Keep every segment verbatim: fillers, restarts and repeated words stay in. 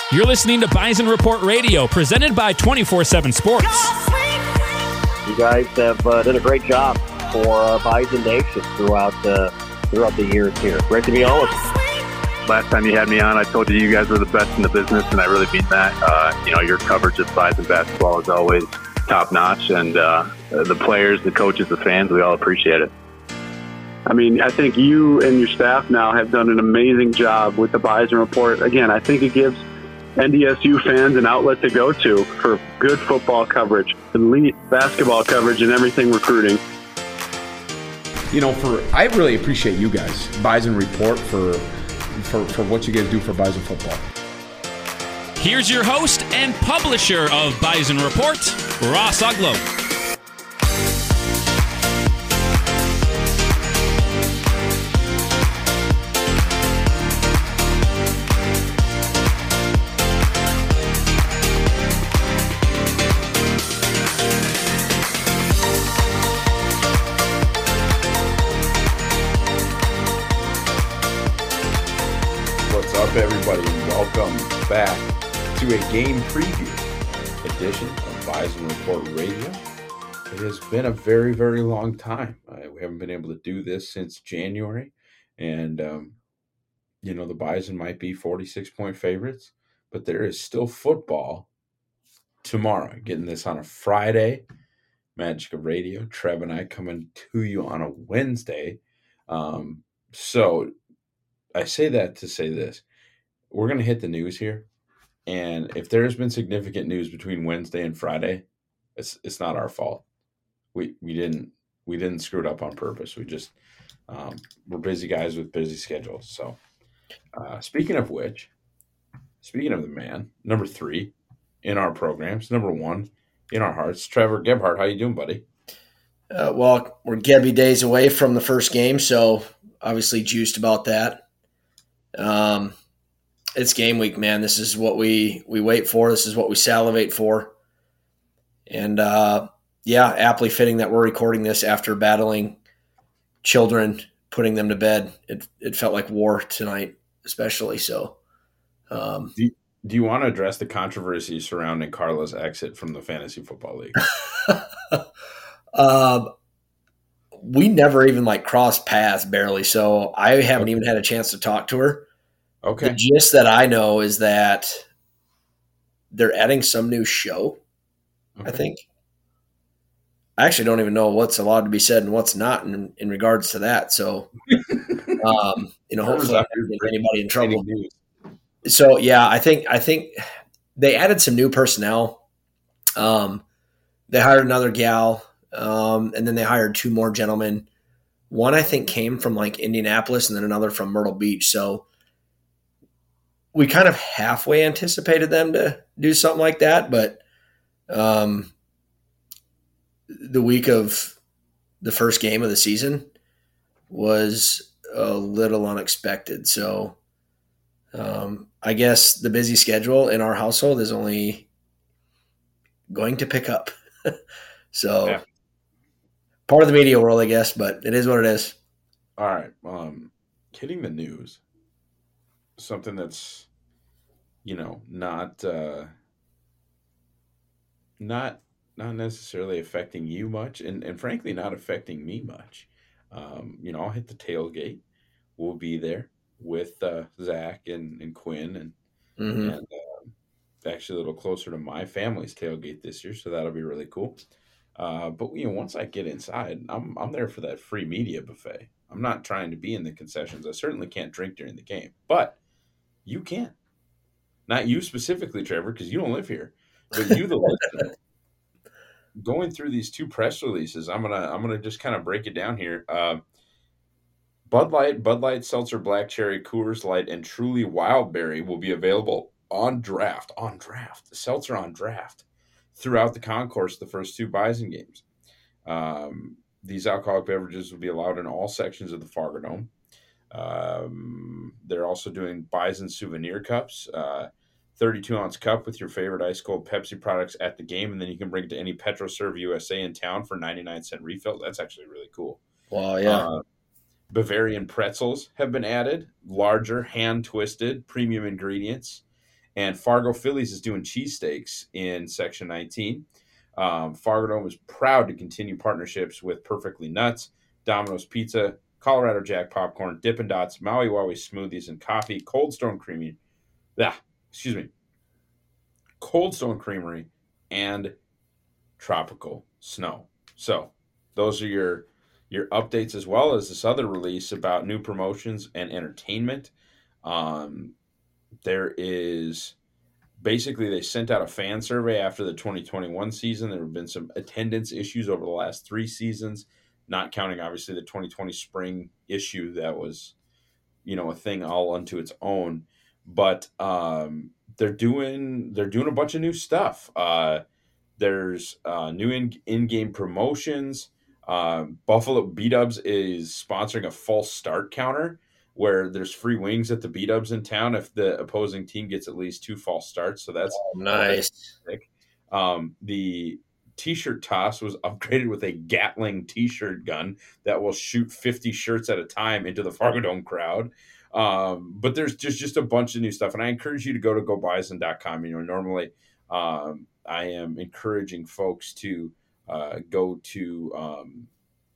You're listening to Bison Report Radio, presented by twenty-four seven Sports. You guys have uh, done a great job for uh, Bison Nation throughout, uh, throughout the years here. Great to be on with you. Last time you had me on, I told you you guys were the best in the business, and I really mean that. Uh, you know, your coverage of Bison basketball is always top-notch, and uh, the players, the coaches, the fans, we all appreciate it. I mean, I think you and your staff now have done an amazing job with the Bison Report. Again, I think it gives N D S U fans an outlet to go to for good football coverage, elite basketball coverage, and everything recruiting. You know, for I really appreciate you guys, Bison Report, for for, for what you guys do for Bison football. Here's your host and publisher of Bison Report, Ross Uglow. Everybody, welcome back to a game preview edition of Bison Report Radio. It has been a very, very long time. Uh, we haven't been able to do this since January, and um, you know, the Bison might be forty-six point favorites, but there is still football tomorrow. Getting this on a Friday, Magic of Radio. Trev and I coming to you on a Wednesday. Um, so I say that to say this. We're going to hit the news here, and if there has been significant news between Wednesday and Friday, it's it's not our fault. We we didn't we didn't screw it up on purpose. We just um, we're busy guys with busy schedules. So, uh, speaking of which, speaking of the man, number three in our programs, number one in our hearts, Trevor Gebhardt. How you doing, buddy? Uh, well, we're Gebby days away from the first game, so obviously juiced about that. Um. It's game week, man. This is what we, we wait for. This is what we salivate for. And, uh, yeah, aptly fitting that we're recording this after battling children, putting them to bed. It it felt like war tonight, especially. So, um, do, you, do you want to address the controversy surrounding Carla's exit from the Fantasy Football League? um, we never even, like, crossed paths barely. So I haven't okay. even had a chance to talk to her. Okay. The gist that I know is that they're adding some new show, okay. I think. I actually don't even know what's allowed to be said and what's not in, in regards to that. So, um, you know, hopefully I'm not getting anybody in trouble. So, yeah, I think I think they added some new personnel. Um, they hired another gal, um, and then they hired two more gentlemen. One, I think, came from, like, Indianapolis, and then another from Myrtle Beach. So, we kind of halfway anticipated them to do something like that, but um, the week of the first game of the season was a little unexpected. So um, I guess the busy schedule in our household is only going to pick up. so yeah. Part of the media world, I guess, but it is what it is. All right. Um, hitting the news. Something that's, you know, not uh, not not necessarily affecting you much, and, and frankly not affecting me much. Um, you know, I'll hit the tailgate. We'll be there with uh, Zach and, and Quinn, and mm-hmm. and uh, actually a little closer to my family's tailgate this year, so that'll be really cool. Uh, but you know, once I get inside, I'm I'm there for that free media buffet. I'm not trying to be in the concessions. I certainly can't drink during the game, but you can. Not you specifically, Trevor, because you don't live here, but you, the listener. Going through these two press releases, I'm gonna I'm gonna just kind of break it down here. Uh, Bud Light, Bud Light, Seltzer, Black Cherry, Coors Light, and Truly Wild Berry will be available on draft, on draft, Seltzer on draft throughout the concourse the first two Bison games. Um, these alcoholic beverages will be allowed in all sections of the Fargo Dome. Um, they're also doing Bison souvenir cups, uh, thirty-two ounce cup with your favorite ice cold Pepsi products at the game, and then you can bring it to any PetroServe U S A in town for ninety-nine cent refills. That's actually really cool. Wow, yeah. Uh, Bavarian pretzels have been added, larger, hand-twisted, premium ingredients, And Fargo Phillies is doing cheesesteaks in Section nineteen. Um, Fargo Dome is proud to continue partnerships with Perfectly Nuts, Domino's Pizza, Colorado Jack Popcorn, Dippin' Dots, Maui Wowie Smoothies and Coffee, Cold Stone Creamery, ah, excuse me, Cold Stone Creamery, and Tropical Snow. So those are your your updates, as well as this other release about new promotions and entertainment. Um, there is basically, they sent out a fan survey after the twenty twenty-one season. There have been some attendance issues over the last three seasons, not counting obviously the twenty twenty spring issue that was, you know, a thing all unto its own. But um, they're doing they're doing a bunch of new stuff. Uh, there's uh, new in in-game promotions. Uh, Buffalo B-Dubs is sponsoring a false start counter where there's free wings at the B-Dubs in town if the opposing team gets at least two false starts. So that's oh, nice. Um, the T-shirt toss was upgraded with a Gatling T-shirt gun that will shoot fifty shirts at a time into the Fargo Dome crowd. Um, but there's just, just a bunch of new stuff. And I encourage you to go to go bison dot com. You know, normally um, I am encouraging folks to uh, go to, um,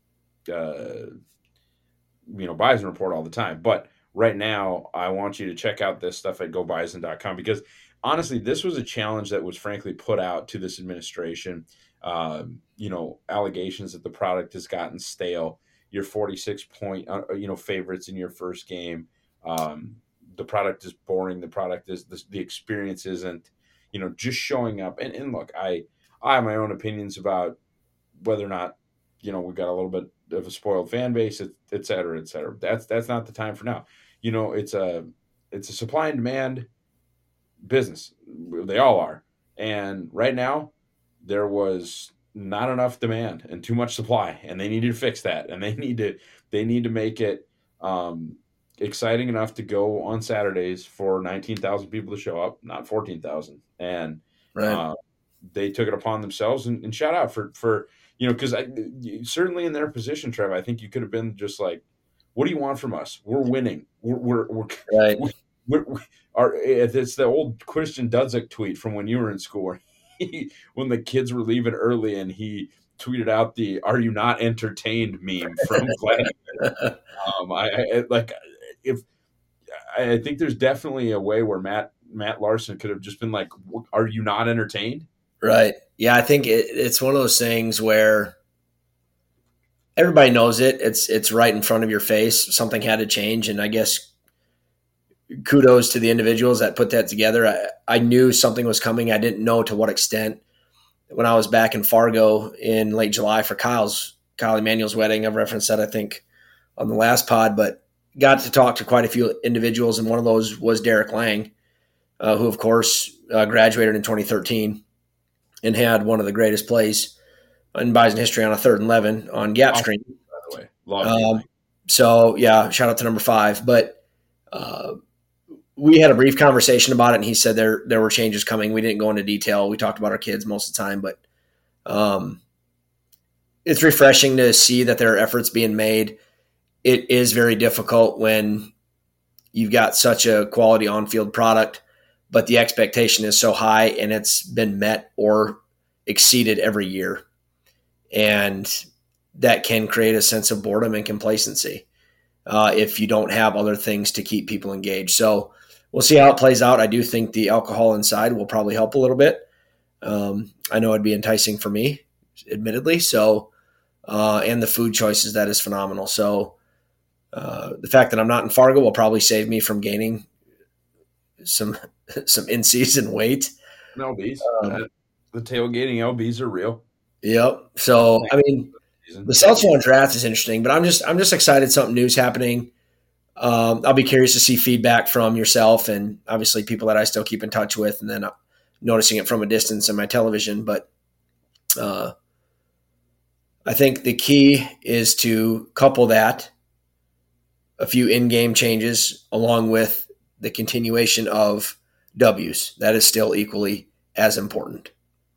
uh, you know, Bison Report all the time. But right now, I want you to check out this stuff at go bison dot com because honestly, this was a challenge that was frankly put out to this administration. Um, you know, allegations that the product has gotten stale. Your forty-six point, uh, you know, favorites in your first game. Um, the product is boring. The product is the, the experience isn't, you know, just showing up. And, and look, I, I have my own opinions about whether or not, you know, we've got a little bit of a spoiled fan base, et, et cetera, et cetera. That's, that's not the time for now. You know, it's a, it's a supply and demand business. They all are. And right now there was not enough demand and too much supply, and they need to fix that. And they need to, they need to make it um, exciting enough to go on Saturdays for nineteen thousand people to show up, not fourteen thousand. And right. uh, they took it upon themselves, and, and shout out for, for, you know, because certainly in their position, Trev, I think you could have been just like, what do you want from us? We're winning. We're, we're, we're right. We're, we're, our, it's the old Christian Dudzik tweet from when you were in school, where he, when the kids were leaving early, and he tweeted out the "Are you not entertained?" meme from Vladimir. um, I, I like if I think there's definitely a way where Matt Matt Larson could have just been like, "Are you not entertained?" Right. Yeah, I think it, it's one of those things where everybody knows it. It's it's right in front of your face. Something had to change, and I guess kudos to the individuals that put that together. I, I knew something was coming. I didn't know to what extent. When I was back in Fargo in late July for Kyle's Kyle Emanuel's wedding, I've referenced that I think on the last pod, but got to talk to quite a few individuals, and one of those was Derek Lang, uh, who of course uh, graduated in twenty thirteen and had one of the greatest plays in Bison history on a third and eleven on Gap Screen. By the way, love um, so yeah, shout out to number five. But uh, we had a brief conversation about it, and he said there there were changes coming. We didn't go into detail. We talked about our kids most of the time, but um, it's refreshing to see that there are efforts being made. It is very difficult when you've got such a quality on-field product, but the expectation is so high, and it's been met or exceeded every year. And that can create a sense of boredom and complacency uh, if you don't have other things to keep people engaged. So we'll see how it plays out. I do think the alcohol inside will probably help a little bit. Um, I know it'd be enticing for me, admittedly. So, uh, and the food choices, that is phenomenal. So uh, the fact that I'm not in Fargo will probably save me from gaining some some in-season weight. L Bs. Um, uh, the tailgating L Bs are real. Yep. So, I mean, the Seltzer on draft is interesting, but I'm just I'm just excited something new is happening. Um, I'll be curious to see feedback from yourself and obviously people that I still keep in touch with, and then noticing it from a distance on my television. But uh, I think the key is to couple that, a few in-game changes, along with the continuation of W's. That is still equally as important.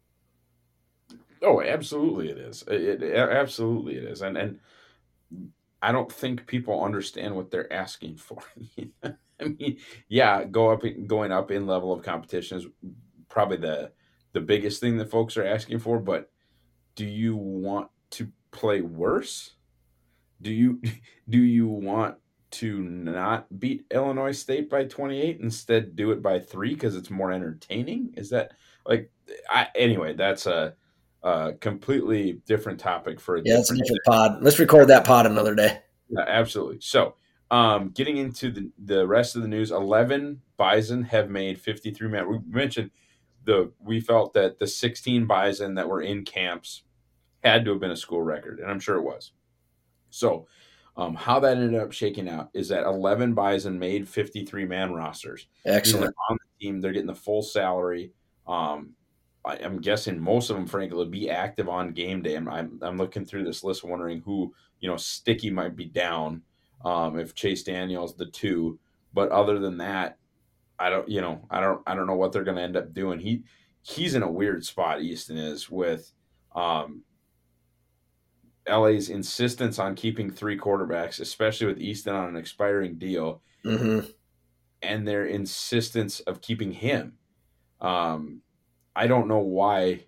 Oh, absolutely it is. It, it absolutely it is. And and I don't think people understand what they're asking for. I mean, yeah, go up, going up in level of competition is probably the the biggest thing that folks are asking for. But do you want to play worse? Do you do you want to not beat Illinois State by twenty-eight, instead do it by three because it's more entertaining? Is that like I anyway? That's a, a completely different topic for a Yeah, it's a different different pod. Let's record that pod another day. Yeah, absolutely. So, um, getting into the, the rest of the news, eleven Bison have made fifty-three man. We mentioned the we felt that the sixteen Bison that were in camps had to have been a school record, and I'm sure it was. So, um, how that ended up shaking out is that eleven Bison made fifty-three man rosters. Excellent. They're on the team, they're getting the full salary. Um, I, I'm guessing most of them, frankly, will be active on game day. I'm, I'm, I'm looking through this list, wondering who, you know, Sticky might be down, um, if Chase Daniel's the two. But other than that, I don't, you know, I don't, I don't know what they're going to end up doing. He, he's in a weird spot. Easton is with, um, L A's insistence on keeping three quarterbacks, especially with Easton on an expiring deal, mm-hmm. and their insistence of keeping him. Um, I don't know why.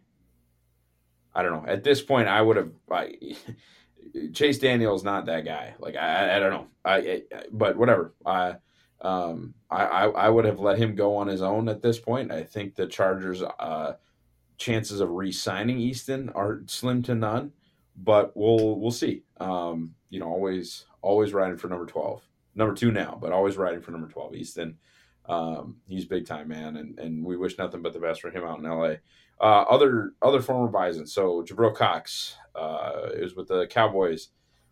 I don't know. At this point, I would have. I, Chase Daniel is not that guy. Like I, I don't know. I, I but whatever. I, um, I, I, I would have let him go on his own at this point. I think the Chargers' uh, chances of re-signing Easton are slim to none. But we'll we'll see. Um, you know, always always riding for number twelve, number two now, but always riding for number twelve. Easton, um, he's big time, man, and and we wish nothing but the best for him out in L A. Uh, other other former Bison, so Jabril Cox uh, is with the Cowboys.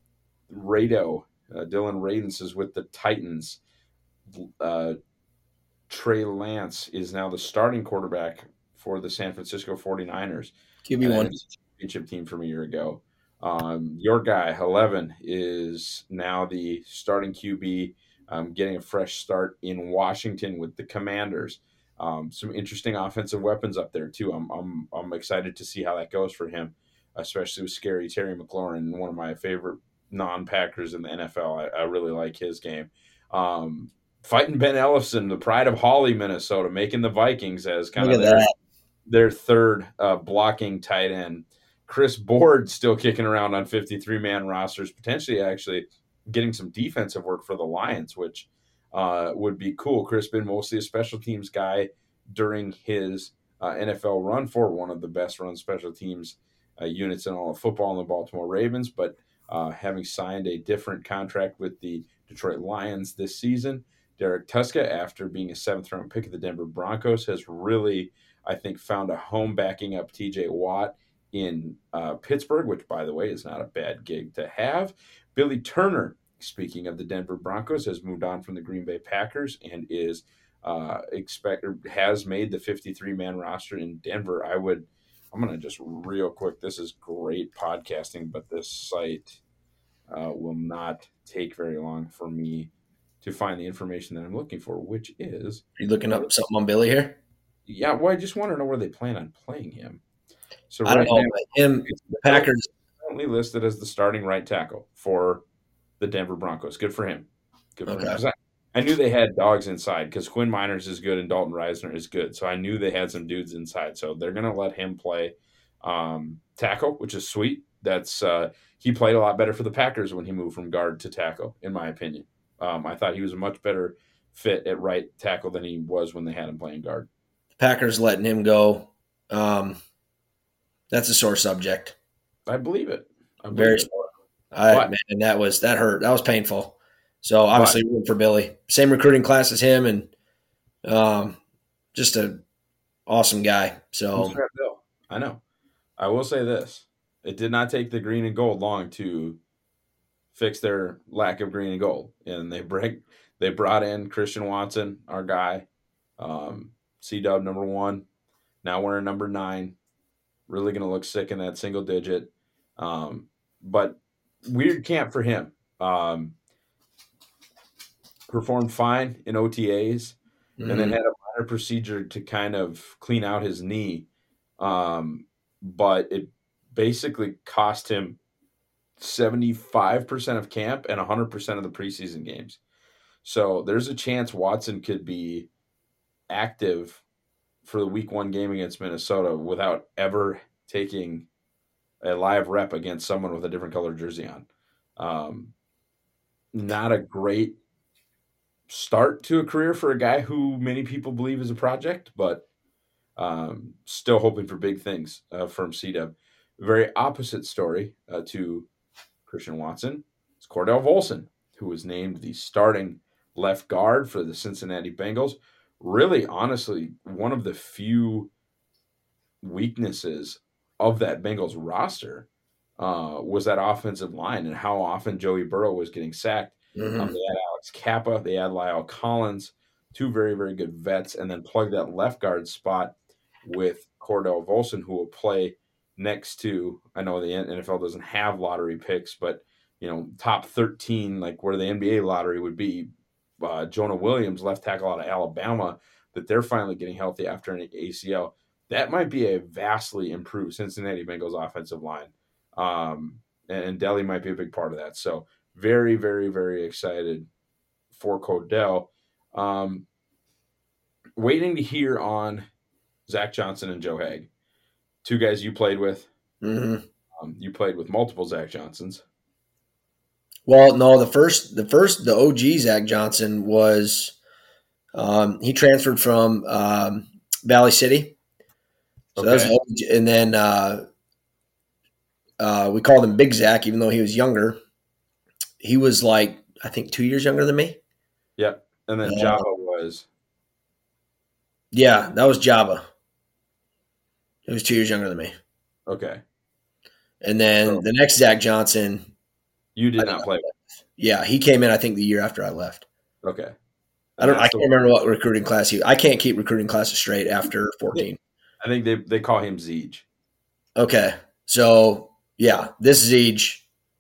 Rado, uh, Dylan Radens is with the Titans. Uh, Trey Lance is now the starting quarterback for the San Francisco forty-niners. Q B one. Championship team from a year ago. Um, your guy, eleven, is now the starting Q B, um, getting a fresh start in Washington with the Commanders. Um, some interesting offensive weapons up there, too. I'm, I'm I'm excited to see how that goes for him, especially with Scary Terry McLaurin, one of my favorite non-Packers in the N F L. I, I really like his game. Um, fighting Ben Ellefson, the pride of Hawley, Minnesota, making the Vikings as kind Look of at their, that. their third uh, blocking tight end. Chris Board still kicking around on fifty-three man rosters, potentially actually getting some defensive work for the Lions, which uh, would be cool. Chris been mostly a special teams guy during his uh, N F L run for one of the best run special teams uh, units in all of football in the Baltimore Ravens, but uh, having signed a different contract with the Detroit Lions this season. Derek Tuska, after being a seventh round pick of the Denver Broncos, has really, I think, found a home backing up T J Watt in uh, Pittsburgh, which, by the way, is not a bad gig to have. Billy Turner, speaking of the Denver Broncos, has moved on from the Green Bay Packers and is uh, expect has made the fifty-three man roster in Denver. I would, I'm going to just real quick. This is great podcasting, but this site uh, will not take very long for me to find the information that I'm looking for, which is. Are you looking up something on Billy here? Yeah, well, I just want to know where they plan on playing him. So I don't right know. now, Him, the Packers currently listed as the starting right tackle for the Denver Broncos. Good for him. Good for Okay. him. 'Cause I, I knew they had dogs inside because Quinn Miners is good and Dalton Reisner is good. So I knew they had some dudes inside. So they're going to let him play um, tackle, which is sweet. That's uh, he played a lot better for the Packers when he moved from guard to tackle, in my opinion. Um, I thought he was a much better fit at right tackle than he was when they had him playing guard. Packers letting him go. Um, that's a sore subject. I believe it. I believe Very it. sore. I, But- man, that was that hurt. That was painful. So obviously rooting for Billy. Same recruiting class as him, and um, just a awesome guy. So Who's that Bill? I know. I will say this. It did not take the green and gold long to fix their lack of green and gold. And they break they brought in Christian Watson, our guy, um, C-Dub number one. Now we're in number nine. Really going to look sick in that single digit. Um, but weird camp for him. Um, performed fine in O T As mm-hmm. and then had a minor procedure to kind of clean out his knee. Um, but it basically cost him seventy-five percent of camp and one hundred percent of the preseason games. So there's a chance Watson could be active for the week one game against Minnesota without ever taking a live rep against someone with a different color jersey on. Um, not a great start to a career for a guy who many people believe is a project, but um, still hoping for big things uh, from C-Dub. Very opposite story uh, to Christian Watson. It's Cordell Volson, who was named the starting left guard for the Cincinnati Bengals. Really, honestly, one of the few weaknesses of that Bengals roster uh, was that offensive line and how often Joey Burrow was getting sacked. Mm-hmm. Um, they had Alex Kappa, they had Lyle Collins, two very, very good vets, and then plug that left guard spot with Cordell Volson, who will play next to, I know the N F L doesn't have lottery picks, but, you know, top thirteen, like where the N B A lottery would be, uh, Jonah Williams, left tackle out of Alabama, that they're finally getting healthy after an A C L. That might be a vastly improved Cincinnati Bengals offensive line. Um, and Delhi might be a big part of that. So very, very, very excited for Cordell. Um, waiting to hear on Zach Johnson and Joe Haeg, two guys you played with. Mm-hmm. Um, you played with multiple Zach Johnsons. Well, no, the first, the first, the O G Zach Johnson was um, he transferred from um, Valley City. So Okay. that was, and then uh, uh, we called him Big Zach, even though he was younger. He was like, I think, two years younger than me. Yep. And then Uh, Java was. Yeah, that was Java. He was two years younger than me. Okay. And then So- the next Zach Johnson, You did I not think- play with. yeah, he came in, I think, the year after I left. Okay. I don't. I That's can't the- remember what recruiting class he. I can't keep recruiting classes straight after fourteen. I think they, they call him Zeege. Okay, so yeah, this Zeege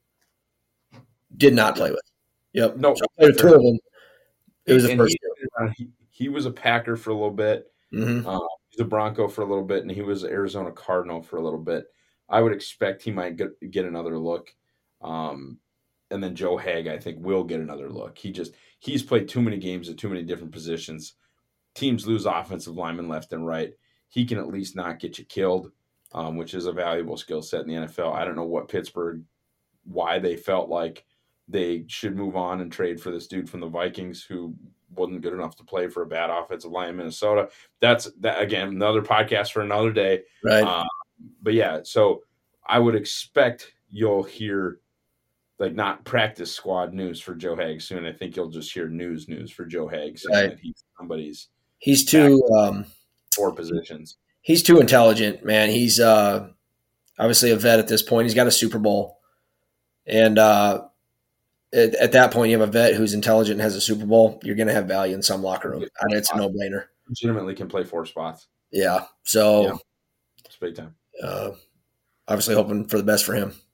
did not play with. Yep. No, so I played with two of them. It was the And first he, he, he was a Packer for a little bit. year. Mm-hmm. Um, he was a Bronco for a little bit, and he was an Arizona Cardinal for a little bit. I would expect he might get, get another look. Um, and then Joe Haeg, I think, will get another look. He just he's played too many games at too many different positions. Teams lose offensive linemen left and right. He can at least not get you killed, um, which is a valuable skill set in the N F L. I don't know what Pittsburgh, why they felt like they should move on and trade for this dude from the Vikings who wasn't good enough to play for a bad offensive line in Minnesota. That's that again, another podcast for another day. Right. Um, but yeah, so I would expect you'll hear like not practice squad news for Joe Haeg soon. I think you'll just hear news news for Joe Haeg saying Right. that he's somebody's He's too. Um, four positions. he's too intelligent, man. He's uh, obviously a vet at this point. He's got a Super Bowl, and uh, at, at that point, you have a vet who's intelligent and has a Super Bowl. You're going to have value in some locker room. I mean, it's a no brainer. Legitimately can play four spots. Yeah. So, Yeah. It's big time. uh, obviously, hoping for the best for him.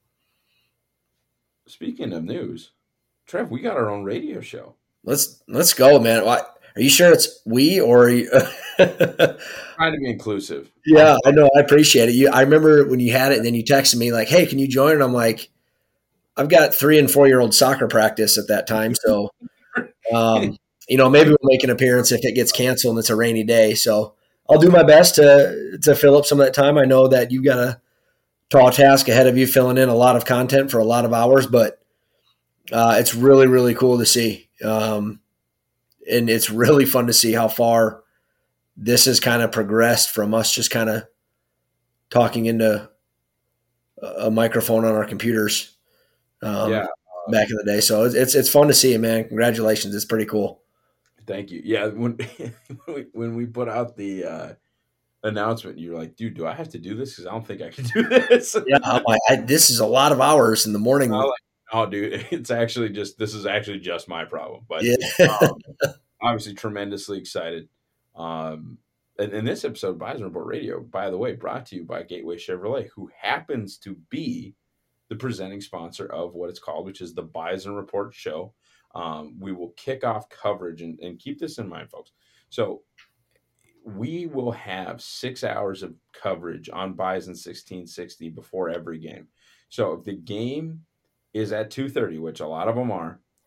Speaking of news, Trev, we got our own radio show. Let's let's go, man. Why, are you sure it's we or are you? Trying to be inclusive. Yeah, I know. I appreciate it. You, I remember when you had it, and then you texted me like, "Hey, can you join?" And I'm like, "I've got three and four year old soccer practice at that time, so um, you know, maybe we'll make an appearance if it gets canceled and it's a rainy day." So I'll do my best to to fill up some of that time. I know that you got a tall task ahead of you, filling in a lot of content for a lot of hours, but uh, it's really really cool to see, um, and it's really fun to see how far this has kind of progressed from us just kind of talking into a microphone on our computers um, Yeah. back in the day. So it's, it's fun to see, man. Congratulations. It's pretty cool. Thank you. Yeah, when when we, when we put out the uh, announcement, you're like, dude, do I have to do this? Because I don't think I can do this. Yeah. I'm like, I, this is a lot of hours in the morning. I'm like, oh, dude, it's actually just, this is actually just my problem. But Yeah. um, obviously tremendously excited. Um, and, and this episode of Bison Report Radio, by the way, brought to you by Gateway Chevrolet, who happens to be the presenting sponsor of what it's called, which is the Bison Report Show. Um, we will kick off coverage, and, and keep this in mind, folks. So we will have six hours of coverage on Bison sixteen sixty before every game. So if the game is at two thirty, which a lot of them are,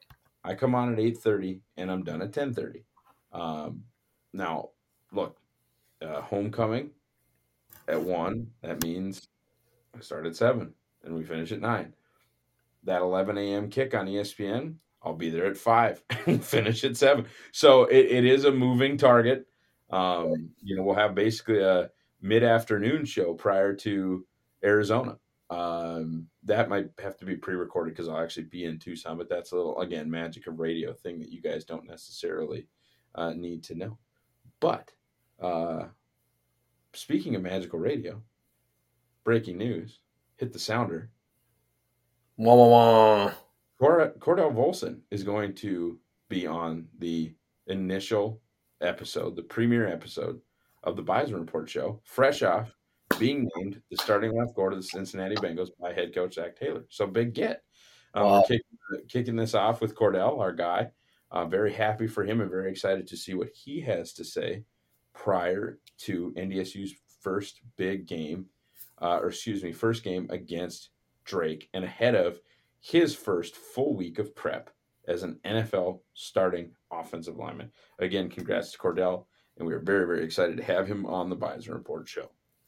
I come on at eight thirty and I'm done at ten thirty. Um, now, look, uh, homecoming at one, that means I start at seven and we finish at nine. That eleven a.m. kick on E S P N, I'll be there at five and finish at seven. So it, it is a moving target. Um, you know, we'll have basically a mid-afternoon show prior to Arizona. Um, that might have to be pre-recorded because I'll actually be in Tucson, but that's a little, again, magic of radio thing that you guys don't necessarily uh, need to know. But uh, speaking of magical radio, breaking news, hit the sounder. Wah, wah, wah. Cord- Cordell Volson is going to be on the initial episode, the premiere episode of the Bison Report show, fresh off being named the starting left guard of the Cincinnati Bengals by head coach Zach Taylor. So big get. Um, Wow. We're kicking, kicking this off with Cordell, our guy. Uh, very happy for him and very excited to see what he has to say prior to N D S U's first big game, uh, or excuse me, first game against Drake and ahead of his first full week of prep as an N F L starting offensive lineman. Again, congrats to Cordell, and we are very, very excited to have him on the Bison Report show.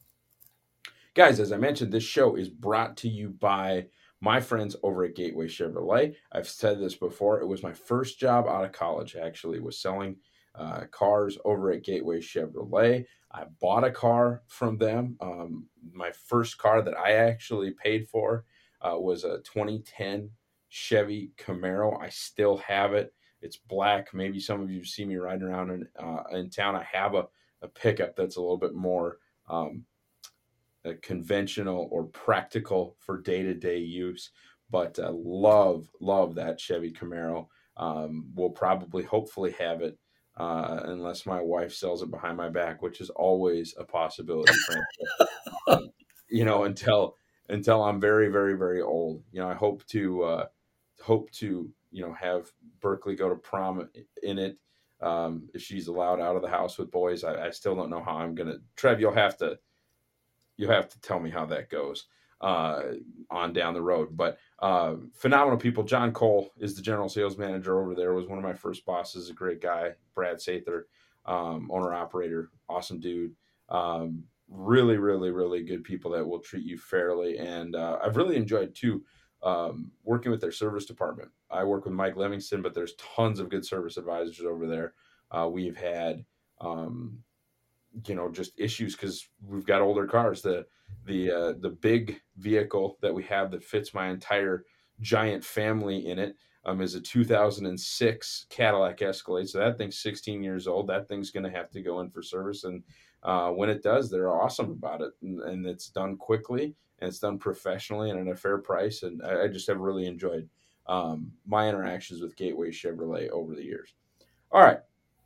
Guys, as I mentioned, this show is brought to you by my friends over at Gateway Chevrolet. I've said this before. It was my first job out of college, actually, was selling uh, cars over at Gateway Chevrolet. I bought a car from them. Um, my first car that I actually paid for uh, was a twenty ten Chevy Camaro. I still have it. It's black. Maybe some of you see me riding around in, uh, in town. I have a, a pickup that's a little bit more um, uh, conventional or practical for day-to-day use. But uh, love, love that Chevy Camaro. Um, we'll probably, hopefully have it uh, unless my wife sells it behind my back, which is always a possibility, frankly. um, you know, until until I'm very, very, very old. You know, I hope to uh, hope to you know have Berkeley go to prom in it um, if she's allowed out of the house with boys. I, I still don't know how I'm gonna. Trev, you'll have to you'll have to tell me how that goes uh, on down the road. But uh, phenomenal people. John Cole is the general sales manager over there. Was one of my first bosses. A great guy. Brad Sather, um, owner operator, awesome dude. Um, really, really, really good people that will treat you fairly. And uh, I've really enjoyed too um, working with their service department. I work with Mike Livingston, but there's tons of good service advisors over there. Uh, we've had, um, you know, just issues because we've got older cars. The the uh, the big vehicle that we have that fits my entire giant family in it um, is a two thousand six Cadillac Escalade. So that thing's sixteen years old. That thing's going to have to go in for service. And uh, when it does, they're awesome about it. And, and it's done quickly and it's done professionally and at a fair price. And I, I just have really enjoyed um, my interactions with Gateway Chevrolet over the years. All right.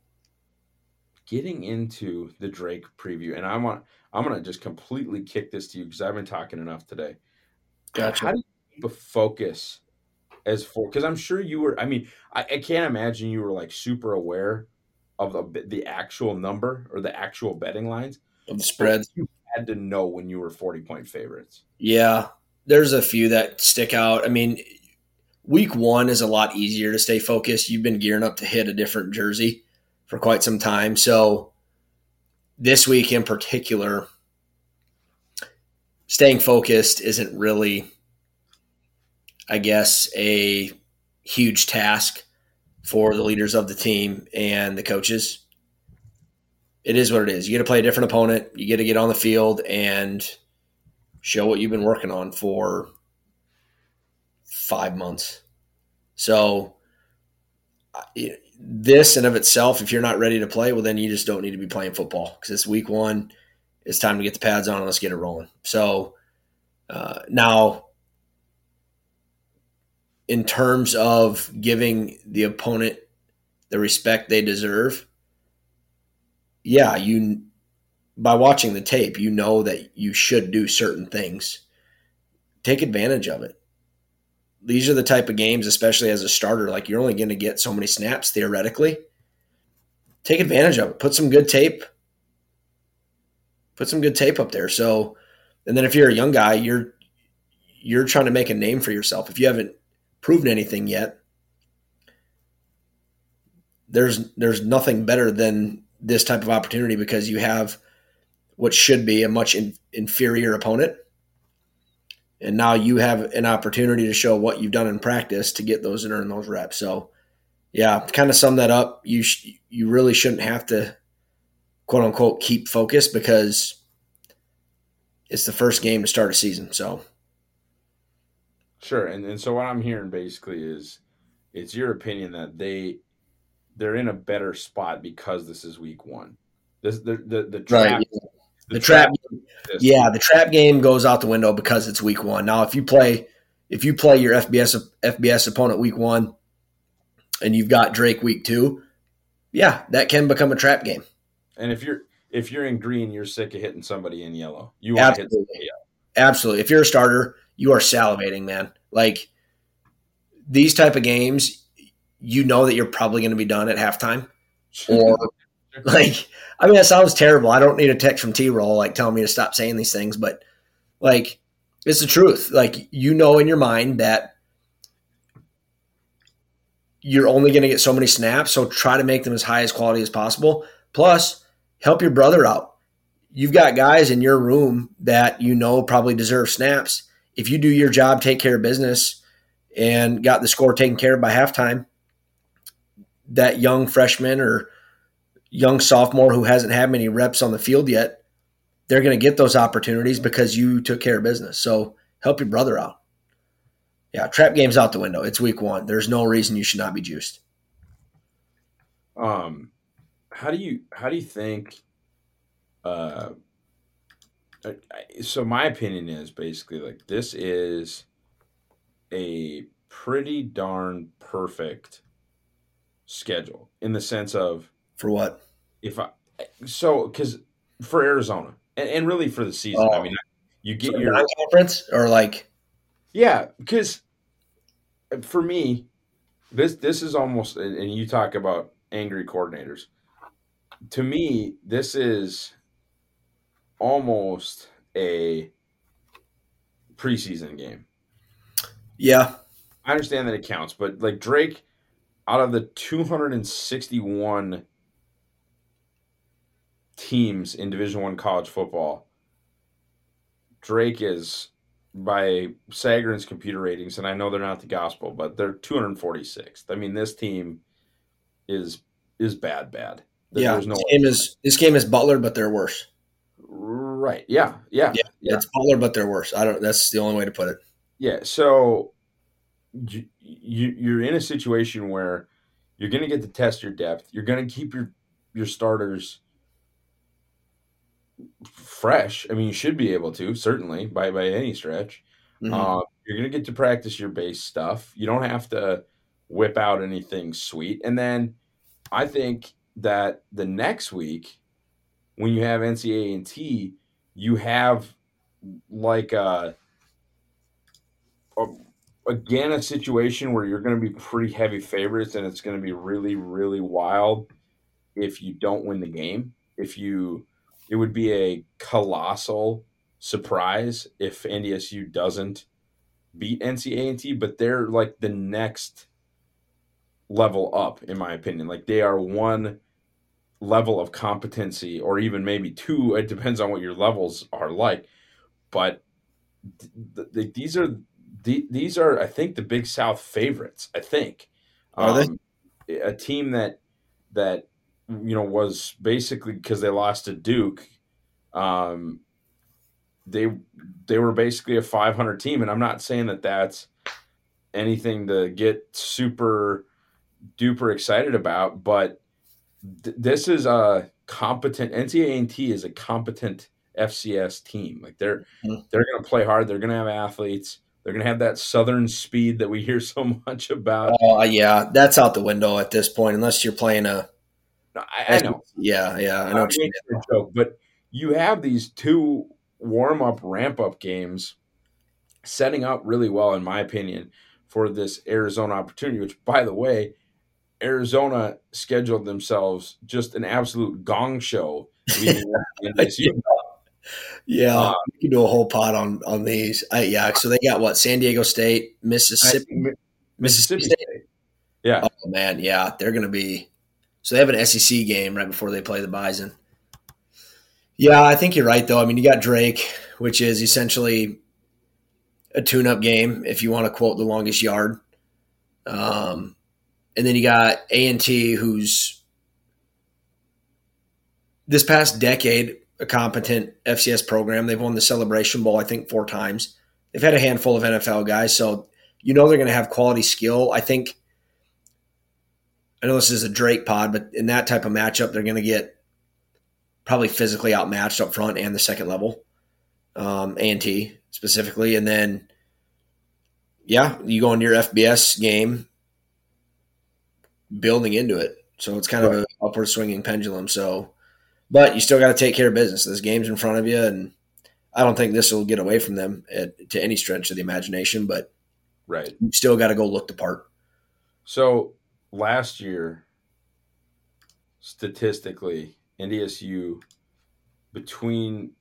Getting into the Drake preview, and I want I'm gonna just completely kick this to you because I've been talking enough today. Gotcha. How do you keep a focus as for? Because I'm sure you were. I mean, I, I can't imagine you were like super aware of the the actual number or the actual betting lines Of the spreads. You had to know when you were forty point favorites. Yeah, there's a few that stick out. I mean, week one is a lot easier to stay focused. You've been gearing up to hit a different jersey for quite some time. So this week in particular, staying focused isn't really, I guess, a huge task for the leaders of the team and the coaches. It is what it is. You get to play a different opponent. You get to get on the field and show what you've been working on for five months. So this in of itself, if you're not ready to play, well, then you just don't need to be playing football because it's week one. It's time to get the pads on and let's get it rolling. So uh, now, in terms of giving the opponent the respect they deserve, yeah, you by watching the tape, you know that you should do certain things. Take advantage of it. These are the type of games, especially as a starter, like you're only going to get so many snaps theoretically. Take advantage of it. Put some good tape. Put some good tape up there. So, and then if you're a young guy, you're you're trying to make a name for yourself. If you haven't proven anything yet, there's there's nothing better than this type of opportunity because you have what should be a much in, inferior opponent. And now you have an opportunity to show what you've done in practice to get those and earn those reps. So, yeah, to kind of sum that up, you sh- you really shouldn't have to, quote unquote, keep focused because it's the first game to start a season. So, sure. And and so what I'm hearing basically is, it's your opinion that they they're in a better spot because this is week one. This the the the trap. Right. The, the trap, trap yeah, the trap game goes out the window because it's week one. Now, if you play, if you play your F B S F B S opponent week one, and you've got Drake week two, yeah, that can become a trap game. And if you're if you're in green, you're sick of hitting somebody in yellow. You want to hit somebody yellow. Absolutely. If you're a starter, you are salivating, man. Like these type of games, you know that you're probably going to be done at halftime, or like. I mean, that sounds terrible. I don't need a text from T-Roll like telling me to stop saying these things, but like it's the truth. Like you know in your mind that you're only going to get so many snaps, so try to make them as high as quality as possible. Plus, help your brother out. You've got guys in your room that you know probably deserve snaps. If you do your job, take care of business, and got the score taken care of by halftime, that young freshman or young sophomore who hasn't had many reps on the field yet, they're going to get those opportunities because you took care of business. So help your brother out. Yeah, trap game's out the window. It's week one. There's no reason you should not be juiced. Um, how do you how do you think? Uh, so my opinion is basically like this is a pretty darn perfect schedule in the sense of. For what? If I so because for Arizona and, and really for the season, oh. I mean, you get so your conference or like, yeah, because for me, this this is almost and you talk about angry coordinators. To me, this is almost a preseason game. Yeah, I understand that it counts, but like Drake, out of the two hundred sixty-one teams in Division One college football, Drake is by Sagarin's computer ratings, and I know they're not the gospel, but they're two hundred forty-sixth. I mean, this team is is bad, bad. Yeah, no this game is this game is Butler, but they're worse. Right? Yeah, yeah, yeah, yeah. It's Butler, but they're worse. I don't. That's the only way to put it. Yeah. So you, you you're in a situation where you're going to get to test your depth. You're going to keep your your starters fresh. I mean, you should be able to, certainly, by, by any stretch. Mm-hmm. Uh, you're going to get to practice your base stuff. You don't have to whip out anything sweet. And then I think that the next week, when you have N C A A and T, you have like a, a, again, a situation where you're going to be pretty heavy favorites, and it's going to be really, really wild if you don't win the game. If you... It would be a colossal surprise if N D S U doesn't beat N C A A and T, but they're like the next level up, in my opinion. Like they are one level of competency, or even maybe two. It depends on what your levels are like. But th- th- these are th- these are, I think, the Big South favorites. I think are um, they a team that that. you know, was basically because they lost to Duke. Um, they they were basically a five hundred team, and I'm not saying that that's anything to get super duper excited about, but th- this is a competent N C A A and T is a competent F C S team. Like they're mm-hmm. they're going to play hard. They're going to have athletes. They're going to have that Southern speed that we hear so much about. Oh uh, yeah, that's out the window at this point, unless you're playing a. No, I, I know. Yeah, yeah, I know. What you mean. Joke, but you have these two warm-up, ramp-up games setting up really well, in my opinion, for this Arizona opportunity, which, by the way, Arizona scheduled themselves just an absolute gong show. yeah, uh, you can do a whole pot on, on these. I, yeah, so they got, what, San Diego State, Mississippi? I, Mississippi State. State. Yeah. Oh, man, yeah, they're going to be – So they have an S E C game right before they play the Bison. Yeah, I think you're right, though. I mean, you got Drake, which is essentially a tune-up game, if you want to quote the longest yard. Um, and then you got A and T, who's this past decade a competent F C S program. They've won the Celebration Bowl, I think, four times. They've had a handful of N F L guys, so you know they're going to have quality skill. I think – I know this is a Drake pod, but in that type of matchup, they're going to get probably physically outmatched up front and the second level, um, A and T specifically. And then, yeah, you go into your F B S game building into it. So it's kind right. of an upward swinging pendulum. So, but you still got to take care of business. This game's in front of you, and I don't think this will get away from them at, to any stretch of the imagination, but right. you still got to go look the part. So last year, statistically, N D S U between,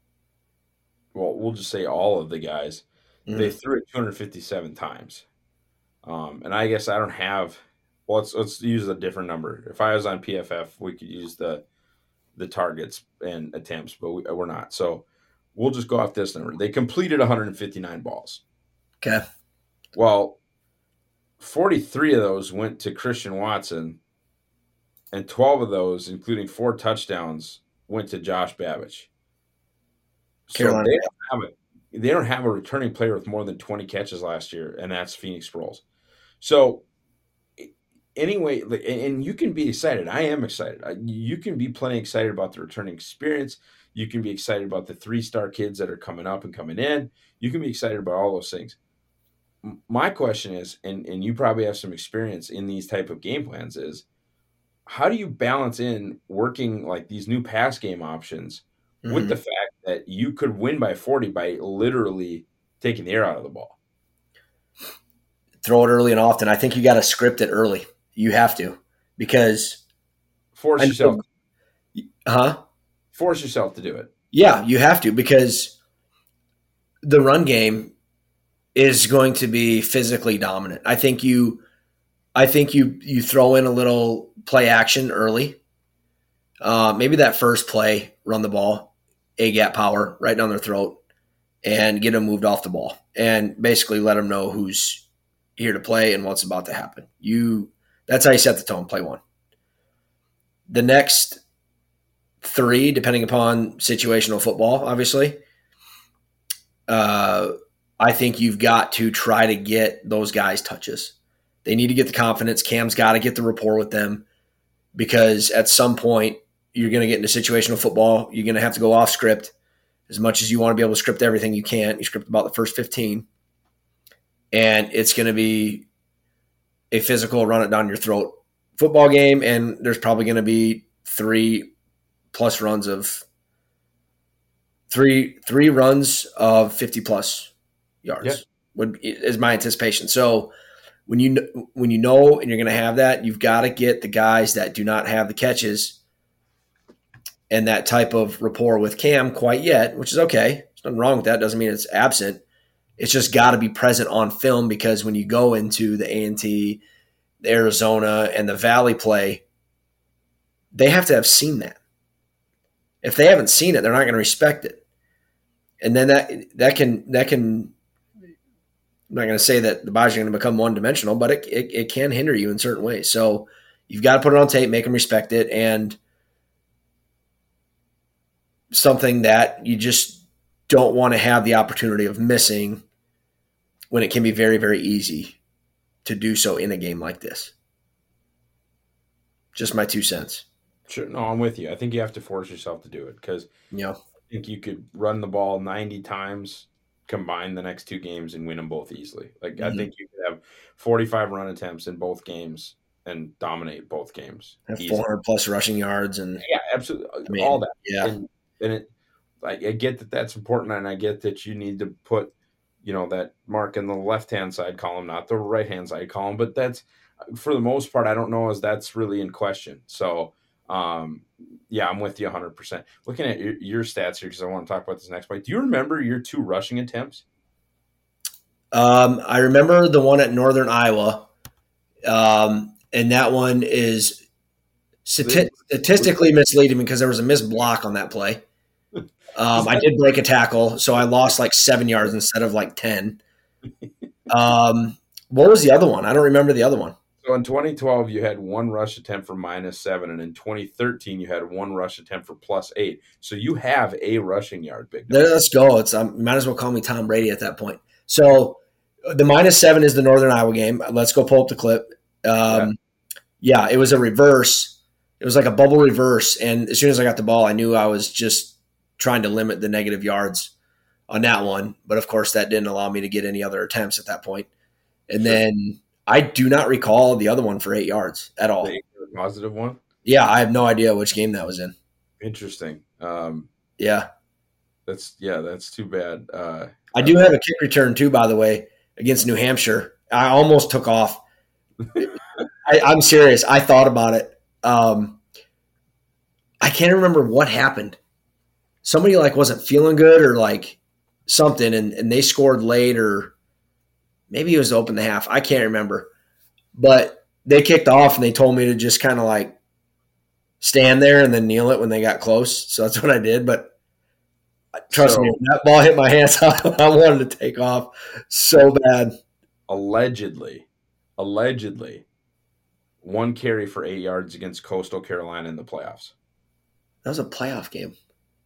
well, we'll just say all of the guys, mm-hmm. they threw it two hundred fifty-seven times. Um, and I guess I don't have, well, let's, let's use a different number. If I was on P F F, we could use the the targets and attempts, but we, we're not. So we'll just go off this number. They completed one hundred fifty-nine balls. Okay. Well, forty-three of those went to Christian Watson, and twelve of those, including four touchdowns, went to Josh Babbage. So they don't have a, they don't have a returning player with more than twenty catches last year, and that's Phoenix Sproles. So anyway, and you can be excited. I am excited. You can be plenty excited about the returning experience. You can be excited about the three-star kids that are coming up and coming in. You can be excited about all those things. My question is, and, and you probably have some experience in these type of game plans, is how do you balance in working like these new pass game options mm-hmm. with the fact that you could win by forty by literally taking the air out of the ball? Throw it early and often. I think you got to script it early. You have to, because force yourself. Huh? Force yourself to do it. Yeah, you have to, because the run game is going to be physically dominant. I think you, I think you you throw in a little play action early. Uh, maybe that first play, run the ball, A gap power right down their throat, and get them moved off the ball, and basically let them know who's here to play and what's about to happen. You. That's how you set the tone, play one. The next three, depending upon situational football, obviously, uh, I think you've got to try to get those guys touches. They need to get the confidence. Cam's got to get the rapport with them, because at some point you're going to get into situational football. You're going to have to go off script. As much as you want to be able to script everything you can, you script about the first fifteen. And it's going to be a physical run it down your throat football game, and there's probably going to be three plus runs of three three runs of fifty plus yards. Yep. Would is my anticipation. So when you when you know and you're going to have that, you've got to get the guys that do not have the catches and that type of rapport with Cam quite yet, which is okay. There's nothing wrong with that. Doesn't mean it's absent. It's just got to be present on film, because when you go into the A and T, the Arizona, and the Valley play, they have to have seen that. If they haven't seen it, they're not going to respect it. And then that that can that can. I'm not going to say that the Bison are going to become one dimensional, but it, it it can hinder you in certain ways. So you've got to put it on tape, make them respect it, and something that you just don't want to have the opportunity of missing, when it can be very, very easy to do so in a game like this. Just my two cents. Sure. No, I'm with you. I think you have to force yourself to do it, because yeah. I think you could run the ball ninety times, combine the next two games, and win them both easily. Like mm-hmm. I think you could have forty-five run attempts in both games and dominate both games. Have four hundred plus rushing yards. and Yeah, absolutely. I mean, all that. Yeah. And, and it, like, I get that that's important, and I get that you need to put, you know, that mark in the left-hand side column, not the right-hand side column. But that's, for the most part, I don't know as that's really in question. So, um, yeah, I'm with you one hundred percent. Looking at your, your stats here, because I want to talk about this next point. Do you remember your two rushing attempts? Um, I remember the one at Northern Iowa, um, and that one is Stati- statistically misleading because there was a missed block on that play. Um, I did break a tackle, so I lost like seven yards instead of like ten. Um, what was the other one? I don't remember the other one. So in twenty twelve, you had one rush attempt for minus seven, and in twenty thirteen, you had one rush attempt for plus eight. So you have a rushing yard, big dog. Let's go. It's um, might as well call me Tom Brady at that point. So the minus seven is the Northern Iowa game. Let's go pull up the clip. Um, yeah. yeah, it was a reverse. It was like a bubble reverse, and as soon as I got the ball, I knew I was just trying to limit the negative yards on that one. But, of course, that didn't allow me to get any other attempts at that point. And sure. then I do not recall the other one for eight yards at all. The positive one? Yeah, I have no idea which game that was in. Interesting. Um, yeah. That's yeah, that's too bad. Uh, I do have a kick return, too, by the way, against New Hampshire. I almost took off. I, I'm serious. I thought about it. Um, I can't remember what happened. Somebody like wasn't feeling good or like something, and, and they scored late, or maybe it was to open the half. I can't remember. But they kicked off, and they told me to just kind of like stand there and then kneel it when they got close. So that's what I did. But trust so, me, when that ball hit my hands, I wanted to take off so bad. Allegedly, allegedly, one carry for eight yards against Coastal Carolina in the playoffs. That was a playoff game.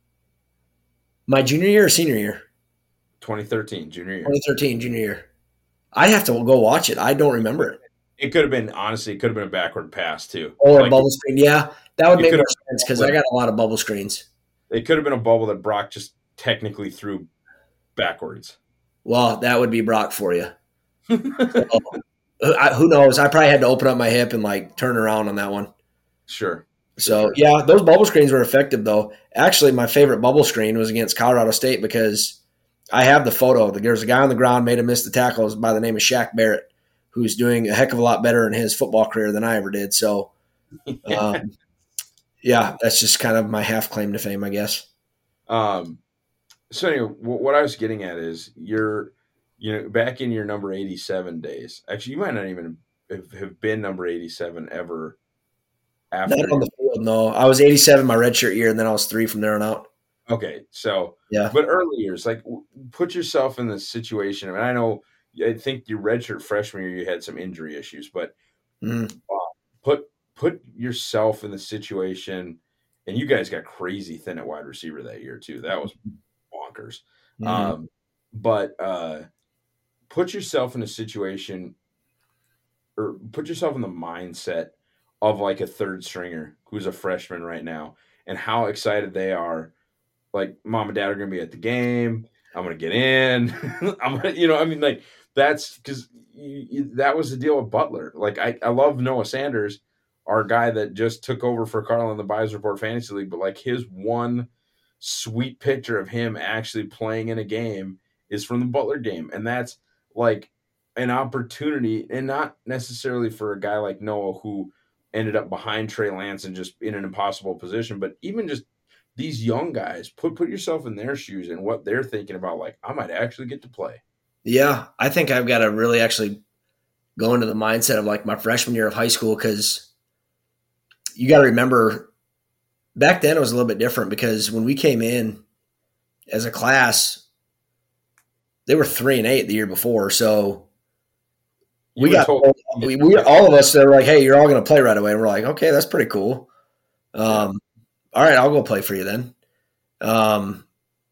My junior year or senior year? twenty thirteen, junior year. twenty thirteen, junior year. I have to go watch it. I don't remember it. It could have been, honestly, it could have been a backward pass, too. Or like, a bubble screen. Yeah, that would make more sense because I got a lot of bubble screens. It could have been a bubble that Brock just technically threw backwards. Well, that would be Brock for you. so, I, who knows? I probably had to open up my hip and, like, turn around on that one. Sure. So, sure. yeah, those bubble screens were effective, though. Actually, my favorite bubble screen was against Colorado State because I have the photo. There's a guy on the ground made him miss the tackles by the name of Shaq Barrett, who's doing a heck of a lot better in his football career than I ever did. So, um, yeah, that's just kind of my half claim to fame, I guess. Um. So, anyway, what I was getting at is you're, you know, back in your number eighty-seven days. Actually, you might not even have been number eighty-seven ever. After Not on the field, no. I was eighty-seven my redshirt year, and then I was three from there on out. Okay, so yeah, but early years, like put yourself in this situation. I mean, I know, I think your redshirt freshman year you had some injury issues, but mm. uh, put put yourself in the situation, and you guys got crazy thin at wide receiver that year too. That was bonkers. Mm. Um, but uh, put yourself in a situation, or put yourself in the mindset of like a third stringer who's a freshman right now, and how excited they are. Like, mom and dad are going to be at the game. I'm going to get in. I'm gonna, you know, I mean, like, that's because that was the deal with Butler. Like, I, I love Noah Sanders, our guy that just took over for Carl in the Bias Report Fantasy League, but like his one sweet picture of him actually playing in a game is from the Butler game. And that's like an opportunity, and not necessarily for a guy like Noah who ended up behind Trey Lance and just in an impossible position, but even just these young guys, put put yourself in their shoes and what they're thinking about. Like, I might actually get to play. Yeah, I think I've got to really actually go into the mindset of like my freshman year of high school, because you got to remember back then it was a little bit different, because when we came in as a class, they were three and eight the year before. So we got told, we, we all of us that were like, hey, you're all going to play right away. And we're like, okay, that's pretty cool. Um, all right, I'll go play for you then. Um,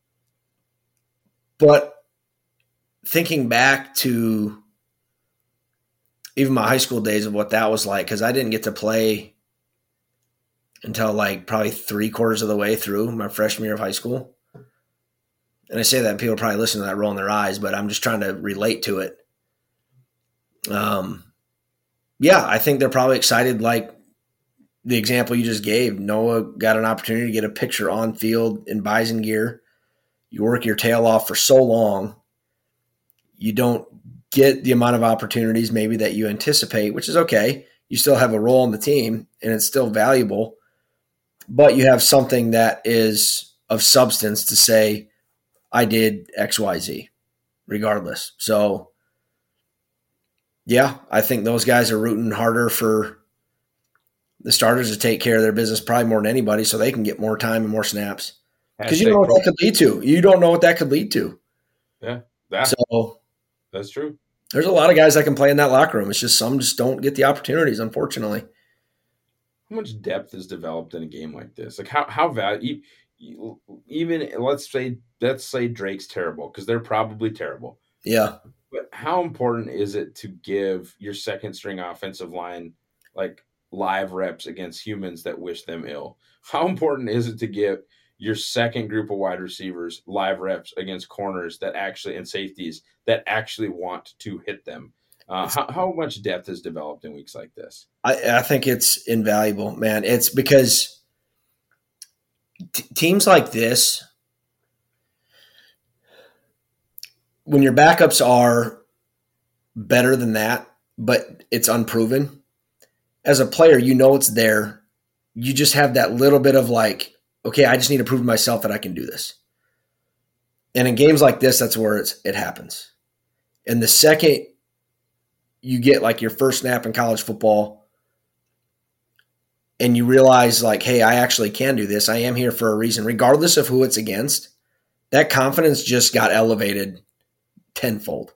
but thinking back to even my high school days of what that was like, because I didn't get to play until like probably three quarters of the way through my freshman year of high school. And I say that and people probably listen to that rolling their eyes, but I'm just trying to relate to it. Um, yeah, I think they're probably excited, like the example you just gave. Noah got an opportunity to get a picture on field in Bison gear. You work your tail off for so long. You don't get the amount of opportunities maybe that you anticipate, which is okay. You still have a role in the team, and it's still valuable. But you have something that is of substance to say, I did X, Y, Z, regardless. So, yeah, I think those guys are rooting harder for the starters to take care of their business probably more than anybody, so they can get more time and more snaps. Because you don't know what that could lead to. You don't know what that could lead to. Yeah, that, so that's true. There's a lot of guys that can play in that locker room. It's just some just don't get the opportunities, unfortunately. How much depth is developed in a game like this? Like how how value even let's say let's say Drake's terrible because they're probably terrible. Yeah. But how important is it to give your second string offensive line like live reps against humans that wish them ill? How important is it to give your second group of wide receivers live reps against corners that actually and safeties that actually want to hit them? Uh, how, how much depth is developed in weeks like this? I, I think it's invaluable, man. It's because t- teams like this, when your backups are better than that, but it's unproven, as a player, you know it's there. You just have that little bit of like, okay, I just need to prove to myself that I can do this. And in games like this, that's where it's, it happens. And the second you get like your first snap in college football and you realize like, hey, I actually can do this. I am here for a reason, regardless of who it's against. That confidence just got elevated tenfold.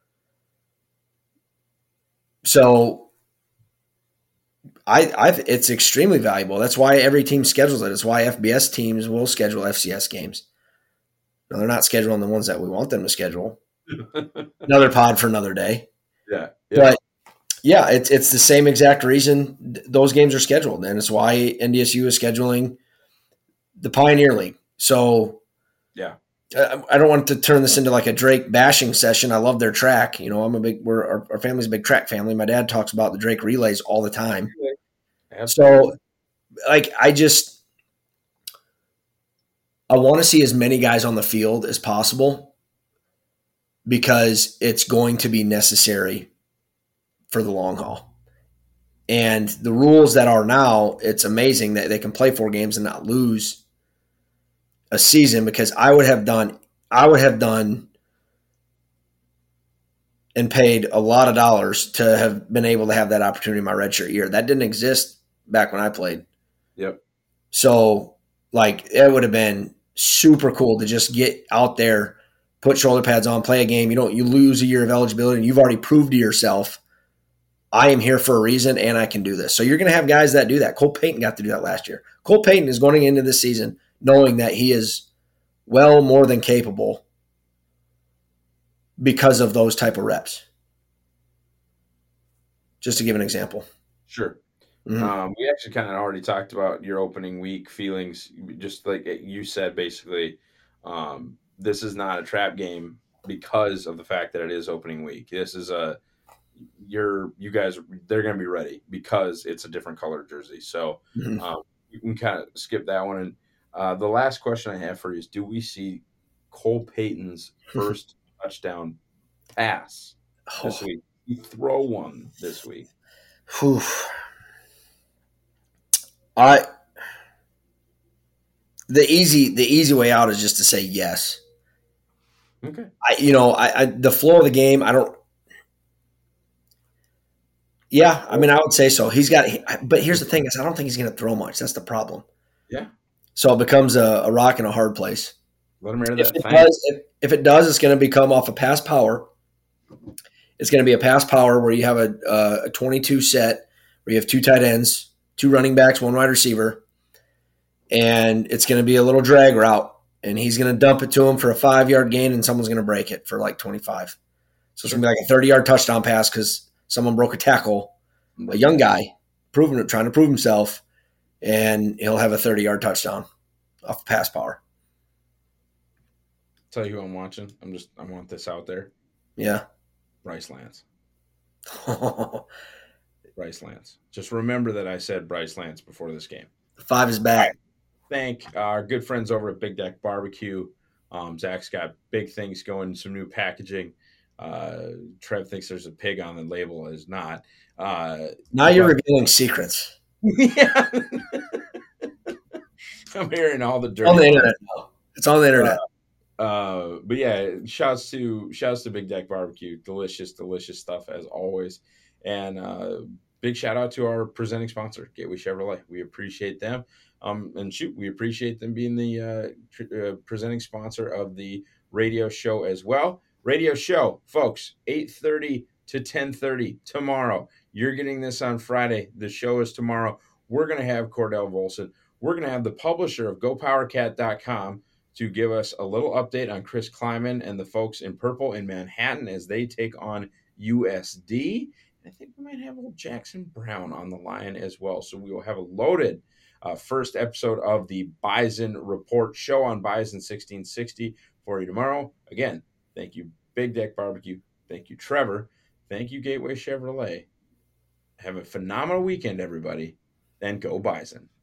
So I, I, it's extremely valuable. That's why every team schedules it. It's why F B S teams will schedule F C S games. No, they're not scheduling the ones that we want them to schedule. Another pod for another day. Yeah, yeah. But yeah, it's it's the same exact reason those games are scheduled, and it's why N D S U is scheduling the Pioneer League. So yeah, I, I don't want to turn this into like a Drake bashing session. I love their track. You know, I'm a big we're our, our family's a big track family. My dad talks about the Drake relays all the time. Absolutely. So, like, I just I want to see as many guys on the field as possible because it's going to be necessary for the long haul. And the rules that are now, it's amazing that they can play four games and not lose a season because I would have done I would have done and paid a lot of dollars to have been able to have that opportunity in my redshirt year. That didn't exist back when I played. Yep. So, like, it would have been super cool to just get out there, put shoulder pads on, play a game. You don't you lose a year of eligibility, and you've already proved to yourself, I am here for a reason, and I can do this. So you're going to have guys that do that. Cole Payton got to do that last year. Cole Payton is going into this season knowing that he is well more than capable because of those type of reps. Just to give an example. Sure. Mm-hmm. Um, we actually kind of already talked about your opening week feelings, just like you said, basically, um, this is not a trap game because of the fact that it is opening week. This is a, you're, you guys, they're going to be ready because it's a different color jersey. So Mm-hmm. um, you can kind of skip that one. And uh, the last question I have for you is, do we see Cole Payton's first touchdown pass this Oh. week? You throw one this week. Whew. I the easy the easy way out is just to say yes. Okay. I you know I, I the flow of the game I don't. Yeah, I mean I would say so. He's got, but here's the thing is I don't think he's going to throw much. That's the problem. Yeah. So it becomes a, a rock and a hard place. Let him air If that it thing. does, if, if it does, it's going to become off a pass power. It's going to be a pass power where you have a, uh, a twenty-two set where you have two tight ends, two running backs, one wide receiver, and it's going to be a little drag route, and he's going to dump it to him for a five-yard gain, and someone's going to break it for like twenty-five. So it's going to be like a thirty-yard touchdown pass because someone broke a tackle, a young guy, proving it, trying to prove himself, and he'll have a thirty-yard touchdown off of pass power. Tell you who I'm watching. I'm just I want this out there. Yeah. Bryce Lance. Bryce Lance. Just remember that I said Bryce Lance before this game. Five is back. Thank our good friends over at Big Deck Barbecue. Um, Zach's got big things going, some new packaging. Uh, Trev thinks there's a pig on the label. Is not. Uh, Now you're but, revealing secrets. Yeah. I'm hearing all the dirty On the internet now. It's on the internet. Uh, uh, but yeah, shouts to shouts to Big Deck Barbecue. Delicious, delicious stuff as always. And uh, big shout out to our presenting sponsor, Gateway Chevrolet. We appreciate them. Um, and shoot, we appreciate them being the uh, tr- uh, presenting sponsor of the radio show as well. Radio show, folks, eight thirty to ten thirty tomorrow. You're getting this on Friday. The show is tomorrow. We're going to have Cordell Volson. We're going to have the publisher of Go Power Cat dot com to give us a little update on Chris Kleiman and the folks in purple in Manhattan as they take on U S D. And I think we might have old Jackson Brown on the line as well. So we will have a loaded uh, first episode of the Bison Report show on Bison sixteen sixty for you tomorrow. Again, thank you, Big Deck Barbecue. Thank you, Trevor. Thank you, Gateway Chevrolet. Have a phenomenal weekend, everybody, and go Bison.